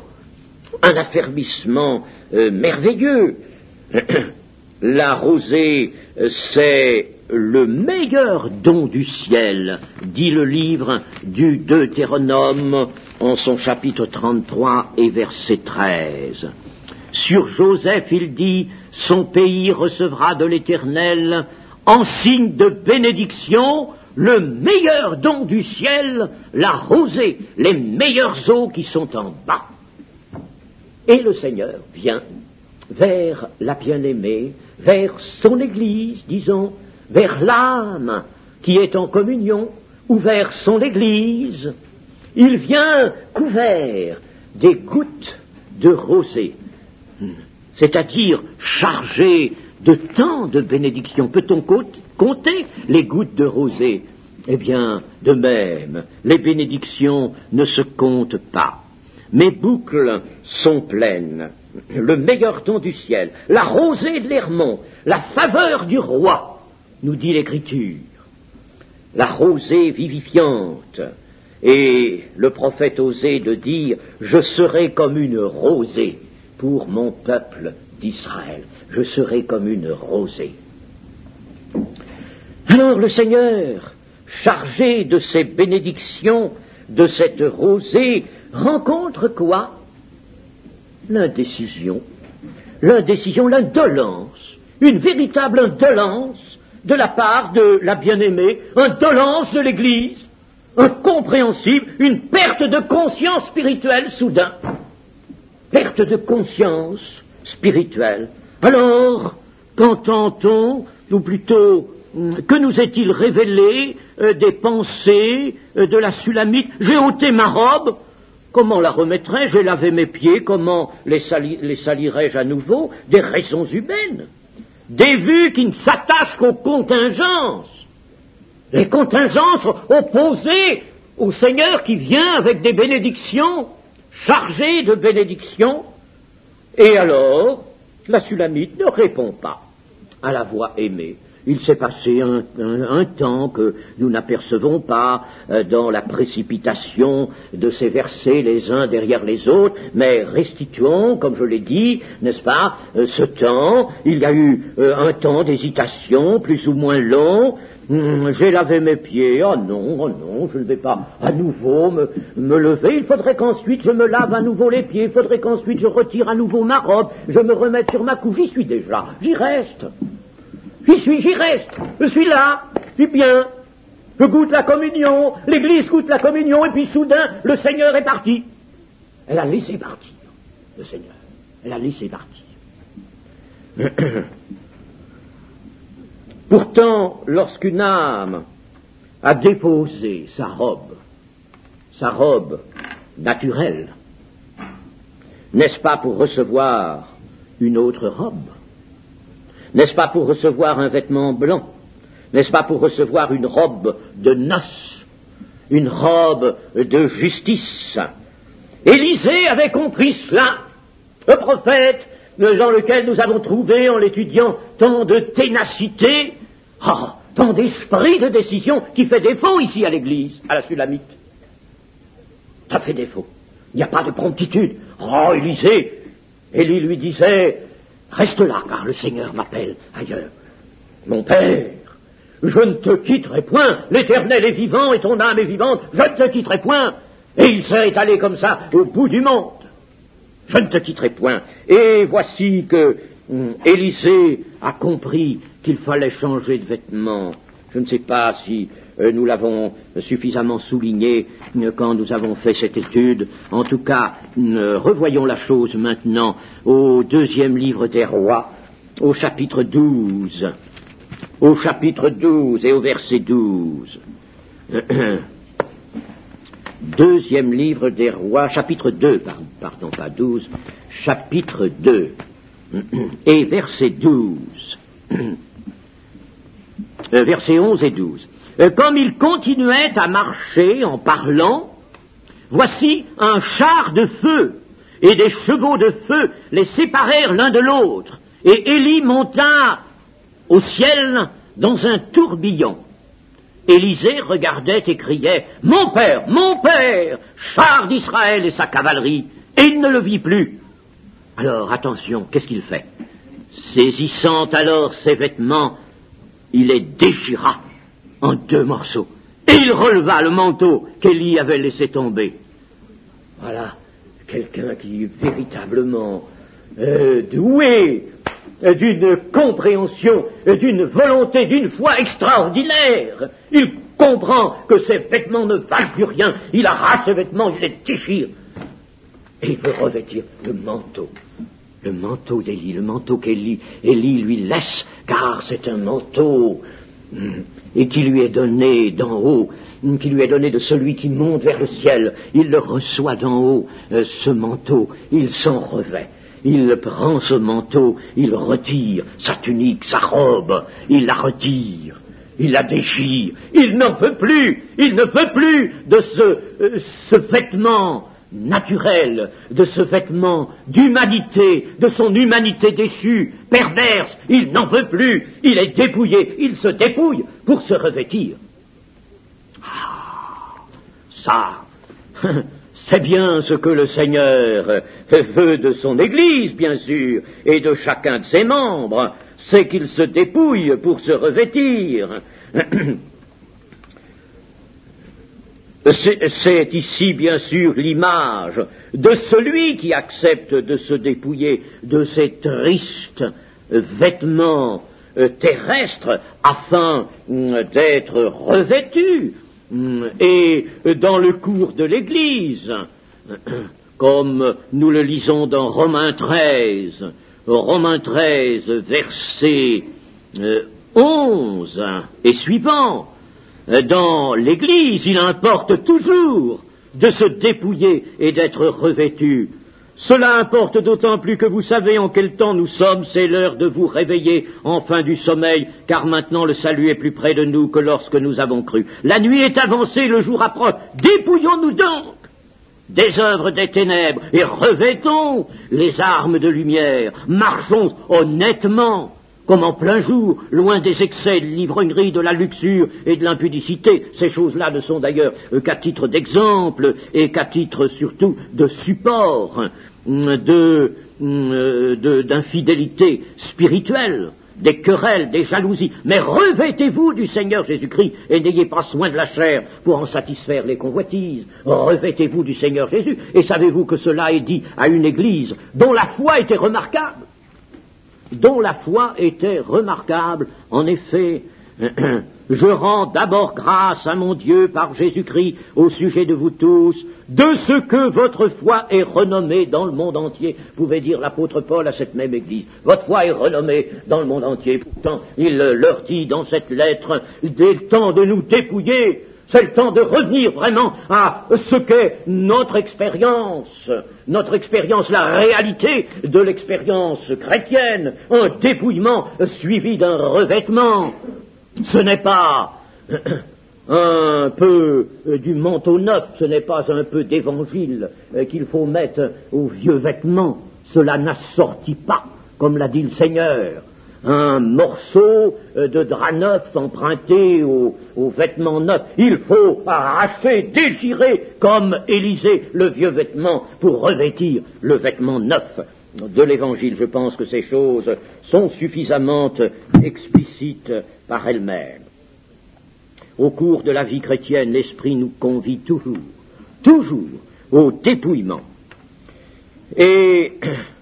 merveilleux. La rosée, c'est le meilleur don du ciel, dit le livre du Deutéronome en son chapitre 33 et verset 13. Sur Joseph, il dit, son pays recevra de l'Éternel en signe de bénédiction le meilleur don du ciel, la rosée, les meilleures eaux qui sont en bas. Et le Seigneur vient vers la bien-aimée, vers son Église, disons, vers l'âme qui est en communion, ou vers son Église. Il vient couvert des gouttes de rosée, c'est-à-dire chargé de tant de bénédictions. Peut-on compter les gouttes de rosée? Eh bien, de même, les bénédictions ne se comptent pas. Mes boucles sont pleines, le meilleur don du ciel, la rosée de l'Hermon, la faveur du roi, nous dit l'Écriture, la rosée vivifiante. Et le prophète osait de dire, je serai comme une rosée pour mon peuple d'Israël. Je serai comme une rosée. Alors le Seigneur chargé de ces bénédictions, de cette rosée, rencontre quoi? L'indécision, l'indolence, une véritable indolence de la part de la bien-aimée, indolence de l'Église, incompréhensible, une perte de conscience spirituelle soudain. Perte de conscience spirituelle. Alors, qu'entend-on, ou plutôt, que nous est-il révélé des pensées de la Sulamite? J'ai ôté ma robe, comment la remettrais-je? J'ai lavé mes pieds, comment les salirais-je à nouveau? Des raisons humaines, des vues qui ne s'attachent qu'aux contingences, les contingences opposées au Seigneur qui vient avec des bénédictions, chargé de bénédictions. Et alors, la Sulamite ne répond pas à la voix aimée. Il s'est passé un temps que nous n'apercevons pas dans la précipitation de ces versets les uns derrière les autres, mais restituons, comme je l'ai dit, n'est-ce pas, ce temps. Il y a eu un temps d'hésitation plus ou moins long. J'ai lavé mes pieds, oh non, je ne vais pas à nouveau me lever, il faudrait qu'ensuite je me lave à nouveau les pieds, il faudrait qu'ensuite je retire à nouveau ma robe, je me remette sur ma couche, j'y suis déjà, j'y reste, je suis là, je suis bien, je goûte la communion, l'Église goûte la communion, et puis soudain, le Seigneur est parti. Elle a laissé partir, le Seigneur, elle a laissé partir. Pourtant, lorsqu'une âme a déposé sa robe naturelle, n'est-ce pas pour recevoir une autre robe? N'est-ce pas pour recevoir un vêtement blanc? N'est-ce pas pour recevoir une robe de noces, une robe de justice? Élisée avait compris cela, le prophète dans lequel nous avons trouvé, en l'étudiant, tant de ténacité, tant d'esprit de décision qui fait défaut ici à l'Église, à la Sulamite. Ça fait défaut. Il n'y a pas de promptitude. Élisée, Élie lui disait, reste là, car le Seigneur m'appelle ailleurs. Mon père, je ne te quitterai point, l'Éternel est vivant et ton âme est vivante, je ne te quitterai point. Et il s'est allé comme ça au bout du monde. Je ne te quitterai point. Et voici que Élisée a compris qu'il fallait changer de vêtements. Je ne sais pas si nous l'avons suffisamment souligné quand nous avons fait cette étude. En tout cas, revoyons la chose maintenant au 2e livre des Rois, au chapitre 12. Au chapitre 12 et au verset 12. 2e livre des Rois, chapitre 2, pardon, pas 12, chapitre 2, et verset 12, versets 11 et 12. Comme il continuait à marcher en parlant, voici un char de feu et des chevaux de feu les séparèrent l'un de l'autre, et Élie monta au ciel dans un tourbillon. Élisée regardait et criait « Mon père, char d'Israël et sa cavalerie !» Et il ne le vit plus. Alors, attention, qu'est-ce qu'il fait? Saisissant alors ses vêtements, il les déchira en 2 morceaux. Et il releva le manteau qu'Élie avait laissé tomber. Voilà, quelqu'un qui est véritablement doué d'une compréhension, d'une volonté, d'une foi extraordinaire. Il comprend que ses vêtements ne valent plus rien. Il arrache ses vêtements, il les déchire. Et il veut revêtir le manteau d'Élie, le manteau qu'Élie lui laisse, car c'est un manteau et qui lui est donné d'en haut, qui lui est donné de celui qui monte vers le ciel. Il le reçoit d'en haut, ce manteau, il s'en revêt. Il prend ce manteau, il retire sa tunique, sa robe, il la retire, il la déchire, il ne veut plus de ce vêtement naturel, de ce vêtement d'humanité, de son humanité déchue, perverse, il n'en veut plus, il est dépouillé, il se dépouille pour se revêtir. Ça, c'est bien ce que le Seigneur veut de son Église, bien sûr, et de chacun de ses membres, c'est qu'il se dépouille pour se revêtir. C'est ici, bien sûr, l'image de celui qui accepte de se dépouiller de ses tristes vêtements terrestres afin d'être revêtu. Et dans le cours de l'Église, comme nous le lisons dans Romains 13, verset 11 et suivant, dans l'Église, il importe toujours de se dépouiller et d'être revêtu. Cela importe d'autant plus que vous savez en quel temps nous sommes, c'est l'heure de vous réveiller enfin du sommeil, car maintenant le salut est plus près de nous que lorsque nous avons cru. La nuit est avancée, le jour approche. Dépouillons-nous donc des œuvres des ténèbres et revêtons les armes de lumière. Marchons honnêtement, comme en plein jour, loin des excès de l'ivrognerie, de la luxure et de l'impudicité. Ces choses-là ne sont d'ailleurs qu'à titre d'exemple et qu'à titre surtout de support d'infidélité spirituelle, des querelles, des jalousies. Mais revêtez-vous du Seigneur Jésus-Christ et n'ayez pas soin de la chair pour en satisfaire les convoitises. Revêtez-vous du Seigneur Jésus. Et savez-vous que cela est dit à une église dont la foi était remarquable? En effet, je rends d'abord grâce à mon Dieu par Jésus-Christ au sujet de vous tous, de ce que votre foi est renommée dans le monde entier. Pouvait dire l'apôtre Paul à cette même église. Votre foi est renommée dans le monde entier. Pourtant, il leur dit dans cette lettre, dès le temps de nous dépouiller, c'est le temps de revenir vraiment à ce qu'est notre expérience, la réalité de l'expérience chrétienne, un dépouillement suivi d'un revêtement. Ce n'est pas un peu du manteau neuf, ce n'est pas un peu d'évangile qu'il faut mettre aux vieux vêtements. Cela n'assortit pas, comme l'a dit le Seigneur, un morceau de drap neuf emprunté aux vêtements neufs. Il faut arracher, déchirer, comme Élisée, le vieux vêtement pour revêtir le vêtement neuf de l'Évangile. Je pense que ces choses sont suffisamment explicites par elles-mêmes. Au cours de la vie chrétienne, l'Esprit nous convie toujours au dépouillement. Et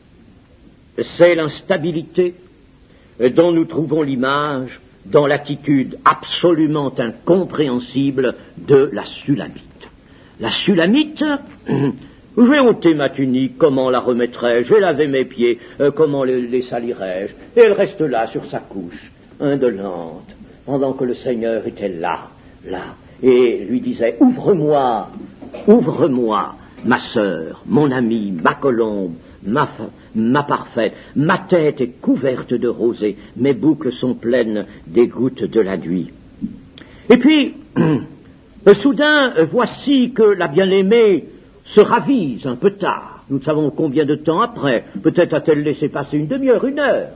c'est l'instabilité dont nous trouvons l'image dans l'attitude absolument incompréhensible de la Sulamite. La Sulamite, j'ai ôté ma tunique, comment la remettrais-je? J'ai lavé mes pieds, comment les salirais-je? Et elle reste là sur sa couche, indolente, pendant que le Seigneur était là, et lui disait, ouvre-moi, ma sœur, mon amie, ma colombe, ma parfaite, ma tête est couverte de rosée, mes boucles sont pleines des gouttes de la nuit. Et puis, soudain, voici que la bien-aimée se ravise un peu tard. Nous ne savons combien de temps après. Peut-être a-t-elle laissé passer une demi-heure, une heure.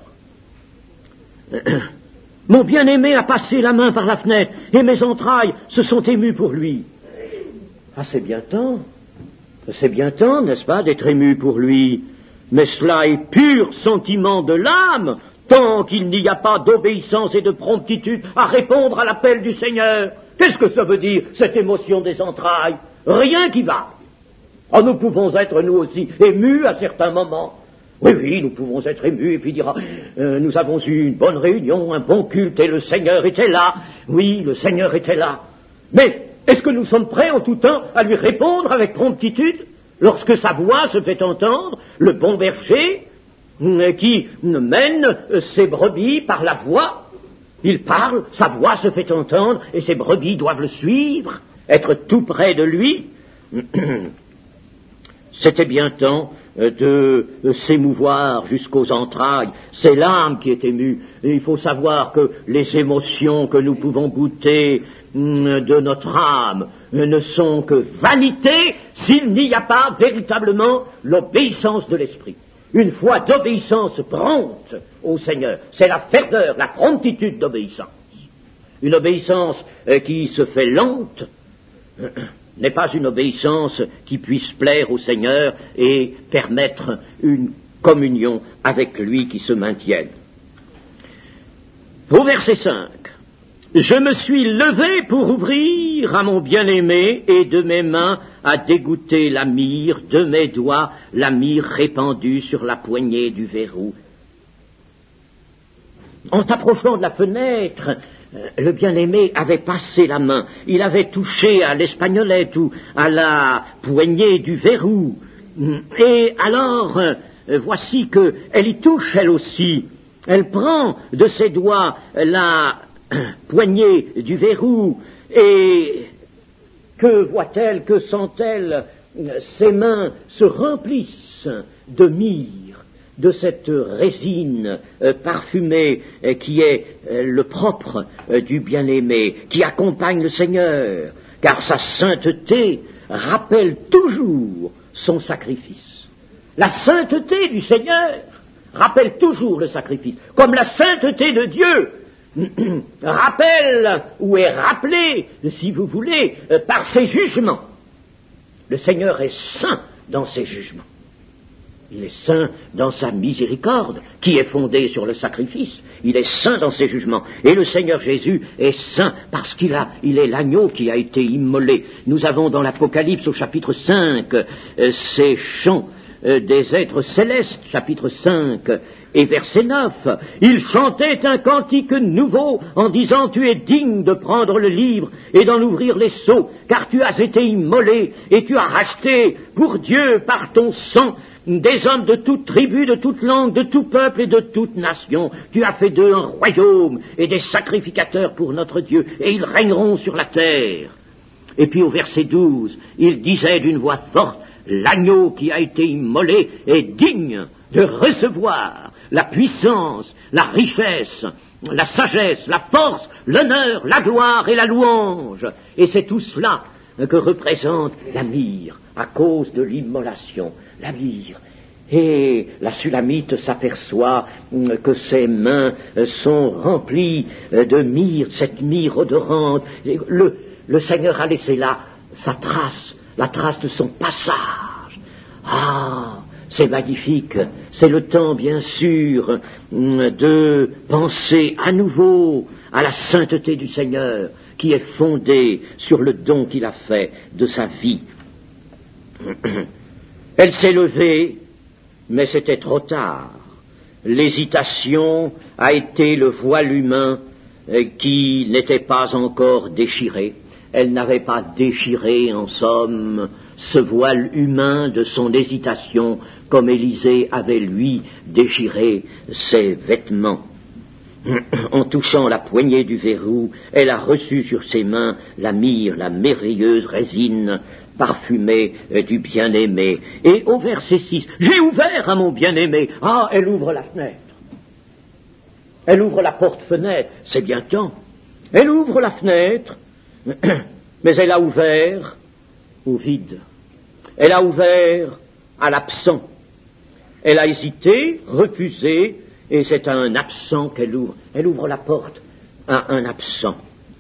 Mon bien-aimé a passé la main par la fenêtre et mes entrailles se sont émues pour lui. Ah, c'est bien temps, n'est-ce pas, d'être ému pour lui. Mais cela est pur sentiment de l'âme, tant qu'il n'y a pas d'obéissance et de promptitude à répondre à l'appel du Seigneur. Qu'est-ce que ça veut dire, cette émotion des entrailles? Rien qui va. Oh, nous pouvons être, nous aussi, émus à certains moments. Oui, nous pouvons être émus et puis dire, nous avons eu une bonne réunion, un bon culte, et le Seigneur était là. Oui, le Seigneur était là. Mais est-ce que nous sommes prêts en tout temps à lui répondre avec promptitude lorsque sa voix se fait entendre, le bon berger qui mène ses brebis par la voix? Il parle, sa voix se fait entendre et ses brebis doivent le suivre, être tout près de lui. C'était bien temps de s'émouvoir jusqu'aux entrailles. C'est l'âme qui est émue. Et il faut savoir que les émotions que nous pouvons goûter de notre âme ne sont que vanité s'il n'y a pas véritablement l'obéissance de l'esprit. Une foi d'obéissance prompte au Seigneur, c'est la ferveur, la promptitude d'obéissance. Une obéissance qui se fait lente n'est pas une obéissance qui puisse plaire au Seigneur et permettre une communion avec lui qui se maintienne. Au verset 5, Je me suis levé pour ouvrir à mon bien-aimé, et de mes mains a dégoûté la myrrhe, de mes doigts la myrrhe répandue sur la poignée du verrou. En s'approchant de la fenêtre, le bien-aimé avait passé la main, il avait touché à l'espagnolette ou à la poignée du verrou, et alors, voici qu'elle y touche elle aussi, elle prend de ses doigts la poignée du verrou, et que voit-elle, que sent-elle? Ses mains se remplissent de myrrhe, de cette résine parfumée qui est le propre du bien-aimé, qui accompagne le Seigneur, car sa sainteté rappelle toujours son sacrifice. La sainteté du Seigneur rappelle toujours le sacrifice, comme la sainteté de Dieu rappelle ou est rappelée, si vous voulez, par ses jugements. Le Seigneur est saint dans ses jugements. Il est saint dans sa miséricorde, qui est fondée sur le sacrifice. Il est saint dans ses jugements. Et le Seigneur Jésus est saint parce il est l'agneau qui a été immolé. Nous avons dans l'Apocalypse au chapitre 5 ces chants des êtres célestes, chapitre 5 et verset 9. Il chantait un cantique nouveau en disant: tu es digne de prendre le livre et d'en ouvrir les sceaux, car tu as été immolé et tu as racheté pour Dieu par ton sang des hommes de toute tribu, de toute langue, de tout peuple et de toute nation. Tu as fait d'eux un royaume et des sacrificateurs pour notre Dieu, et ils régneront sur la terre. Et puis au verset 12, il disait d'une voix forte: l'agneau qui a été immolé est digne de recevoir la puissance, la richesse, la sagesse, la force, l'honneur, la gloire et la louange. Et c'est tout cela que représente la myrrhe, à cause de l'immolation, la myrrhe. Et la Sulamite s'aperçoit que ses mains sont remplies de myrrhe, cette myrrhe odorante. Le Seigneur a laissé là sa trace, la trace de son passage. Ah, c'est magnifique. C'est le temps, bien sûr, de penser à nouveau à la sainteté du Seigneur, qui est fondée sur le don qu'il a fait de sa vie. Elle s'est levée, mais c'était trop tard. L'hésitation a été le voile humain qui n'était pas encore déchiré. Elle n'avait pas déchiré, en somme, ce voile humain de son hésitation, comme Élisée avait, lui, déchiré ses vêtements. En touchant la poignée du verrou, elle a reçu sur ses mains la myrrhe, la merveilleuse résine parfumée du bien-aimé. Et au verset 6, j'ai ouvert à mon bien-aimé. Ah, elle ouvre la fenêtre. Elle ouvre la porte-fenêtre, c'est bien temps. Elle ouvre la fenêtre, mais elle a ouvert au vide. Elle a ouvert à l'absent. Elle a hésité, refusé, et c'est à un absent qu'elle ouvre. Elle ouvre la porte à un absent.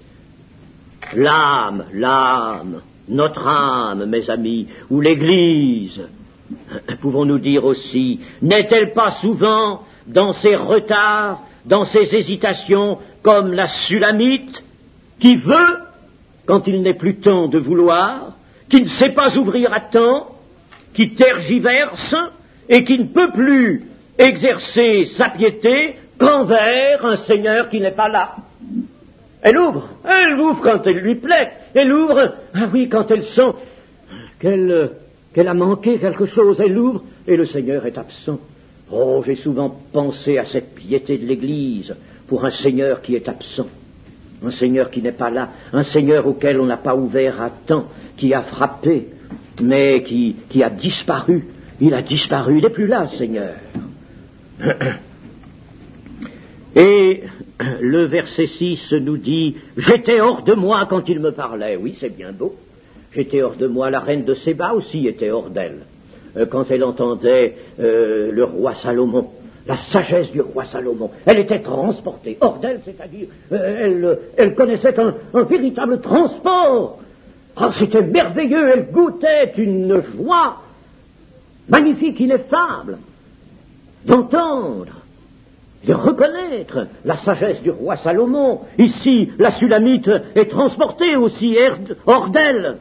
L'âme, notre âme, mes amis, ou l'Église, pouvons-nous dire aussi, n'est-elle pas souvent dans ses retards, dans ses hésitations, comme la Sulamite, qui veut, quand il n'est plus temps de vouloir, qui ne sait pas ouvrir à temps, qui tergiverse et qui ne peut plus exercer sa piété qu'envers un Seigneur qui n'est pas là. Elle ouvre quand elle lui plaît, elle ouvre, ah oui, quand elle sent qu'elle a manqué quelque chose, elle ouvre et le Seigneur est absent. Oh, j'ai souvent pensé à cette piété de l'Église pour un Seigneur qui est absent. Un Seigneur qui n'est pas là, un Seigneur auquel on n'a pas ouvert à temps, qui a frappé, mais qui a disparu. Il a disparu, il n'est plus là, Seigneur. Et le verset 6 nous dit, j'étais hors de moi quand il me parlait. Oui, c'est bien beau. J'étais hors de moi. La reine de Séba aussi était hors d'elle, quand elle entendait le roi Salomon. La sagesse du roi Salomon, elle était transportée, hors d'elle, c'est-à-dire, elle connaissait un véritable transport. Ah, c'était merveilleux, elle goûtait une joie magnifique, ineffable, d'entendre de reconnaître la sagesse du roi Salomon. Ici, la Sulamite est transportée aussi hors d'elle.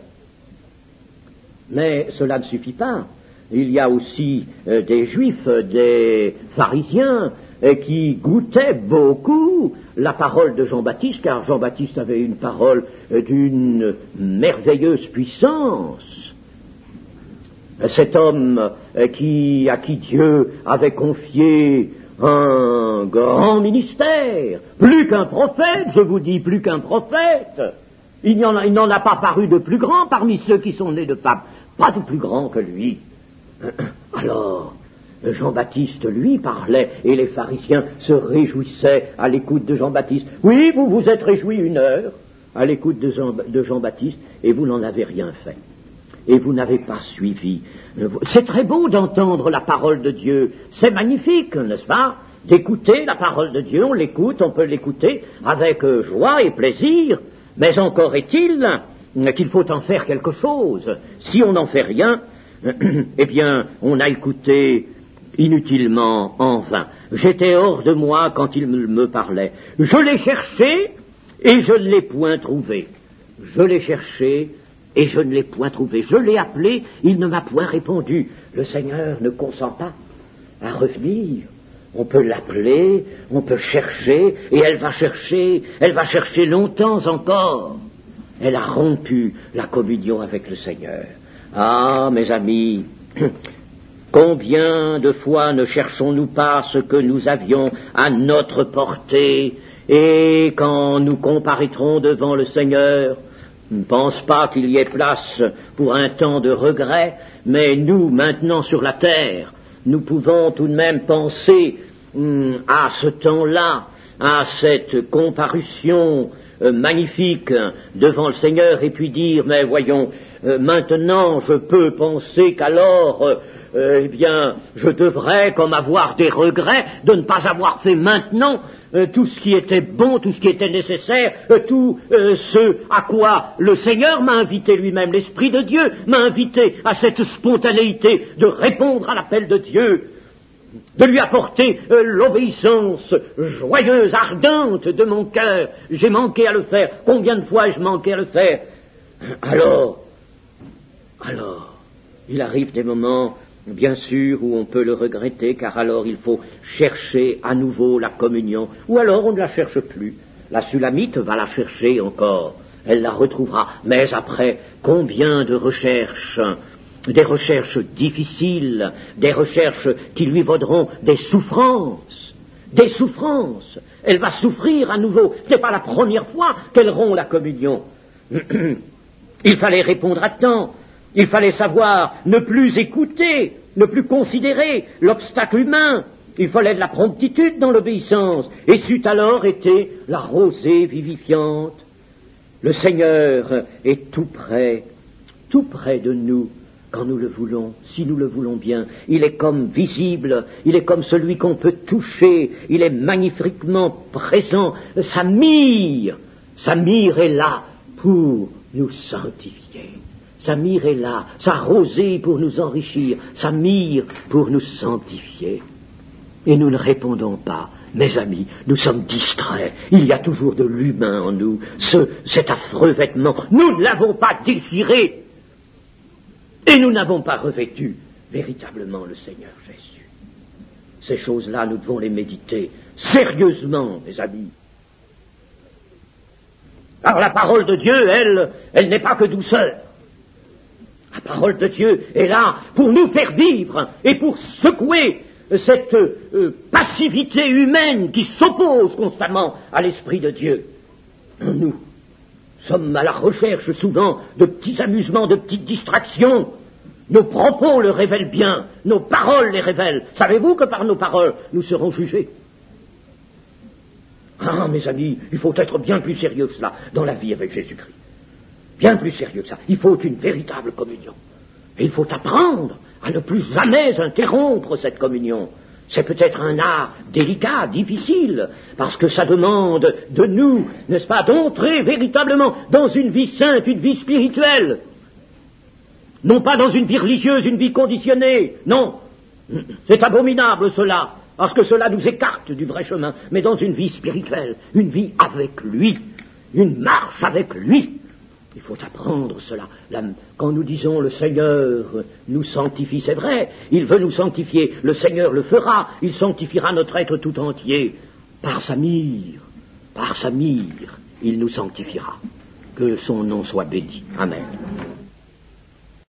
Mais cela ne suffit pas. Il y a aussi des Juifs, des pharisiens, qui goûtaient beaucoup la parole de Jean-Baptiste, car Jean-Baptiste avait une parole d'une merveilleuse puissance. Cet homme à qui Dieu avait confié un grand ministère, plus qu'un prophète, je vous dis, plus qu'un prophète. Il n'en a pas paru de plus grand parmi ceux qui sont nés de pape, pas de plus grand que lui. Alors, Jean-Baptiste, lui, parlait, et les pharisiens se réjouissaient à l'écoute de Jean-Baptiste. Oui, vous vous êtes réjouis 1 heure à l'écoute de Jean-Baptiste, et vous n'en avez rien fait. Et vous n'avez pas suivi. C'est très beau d'entendre la parole de Dieu. C'est magnifique, n'est-ce pas? D'écouter la parole de Dieu, on l'écoute, on peut l'écouter avec joie et plaisir, mais encore est-il qu'il faut en faire quelque chose. Si on n'en fait rien, eh bien, on a écouté inutilement, en vain. J'étais hors de moi quand il me parlait. Je l'ai cherché et je ne l'ai point trouvé. Je l'ai cherché et je ne l'ai point trouvé. Je l'ai appelé, il ne m'a point répondu. Le Seigneur ne consent pas à revenir. On peut l'appeler, on peut chercher, et elle va chercher longtemps encore. Elle a rompu la communion avec le Seigneur. Ah, mes amis, combien de fois ne cherchons-nous pas ce que nous avions à notre portée, et quand nous comparaîtrons devant le Seigneur, je ne pense pas qu'il y ait place pour un temps de regret, mais nous, maintenant sur la terre, nous pouvons tout de même penser à ce temps-là, à cette comparution magnifique devant le Seigneur, et puis dire, mais voyons, maintenant je peux penser qu'alors, eh bien, je devrais comme avoir des regrets de ne pas avoir fait maintenant tout ce qui était bon, tout ce qui était nécessaire, tout ce à quoi le Seigneur m'a invité lui-même, l'Esprit de Dieu m'a invité à cette spontanéité de répondre à l'appel de Dieu, de lui apporter l'obéissance joyeuse, ardente de mon cœur. J'ai manqué à le faire. Combien de fois ai-je manqué à le faire? Alors, il arrive des moments, bien sûr, où on peut le regretter, car alors il faut chercher à nouveau la communion, ou alors on ne la cherche plus. La Sulamite va la chercher encore, elle la retrouvera, mais après combien de recherches, des recherches difficiles, des recherches qui lui vaudront des souffrances. Elle va souffrir à nouveau. Ce n'est pas la première fois qu'elle rompt la communion. Il fallait répondre à temps. Il fallait savoir ne plus écouter, ne plus considérer l'obstacle humain. Il fallait de la promptitude dans l'obéissance. Et c'eût alors été la rosée vivifiante. Le Seigneur est tout près de nous. Quand nous le voulons, si nous le voulons bien, il est comme visible, il est comme celui qu'on peut toucher, il est magnifiquement présent. Sa myrrhe est là pour nous sanctifier. Sa myrrhe est là, sa rosée pour nous enrichir, sa myrrhe pour nous sanctifier. Et nous ne répondons pas. Mes amis, nous sommes distraits. Il y a toujours de l'humain en nous. Cet affreux vêtement, nous ne l'avons pas désiré. Et nous n'avons pas revêtu véritablement le Seigneur Jésus. Ces choses-là, nous devons les méditer sérieusement, mes amis. Alors la parole de Dieu, elle n'est pas que douceur. La parole de Dieu est là pour nous faire vivre et pour secouer cette passivité humaine qui s'oppose constamment à l'Esprit de Dieu. Nous sommes à la recherche souvent de petits amusements, de petites distractions. Nos propos le révèlent bien, nos paroles les révèlent. Savez-vous que par nos paroles, nous serons jugés? Ah, mes amis, il faut être bien plus sérieux que cela dans la vie avec Jésus-Christ. Bien plus sérieux que ça. Il faut une véritable communion. Et il faut apprendre à ne plus jamais interrompre cette communion. C'est peut-être un art délicat, difficile, parce que ça demande de nous, n'est-ce pas, d'entrer véritablement dans une vie sainte, une vie spirituelle. Non pas dans une vie religieuse, une vie conditionnée. Non, c'est abominable cela. parce que cela nous écarte du vrai chemin, mais dans une vie spirituelle, une vie avec lui, une marche avec lui. Il faut apprendre cela. Quand nous disons le Seigneur nous sanctifie, c'est vrai, il veut nous sanctifier, le Seigneur le fera, il sanctifiera notre être tout entier. Par sa mire, il nous sanctifiera. Que son nom soit béni. Amen.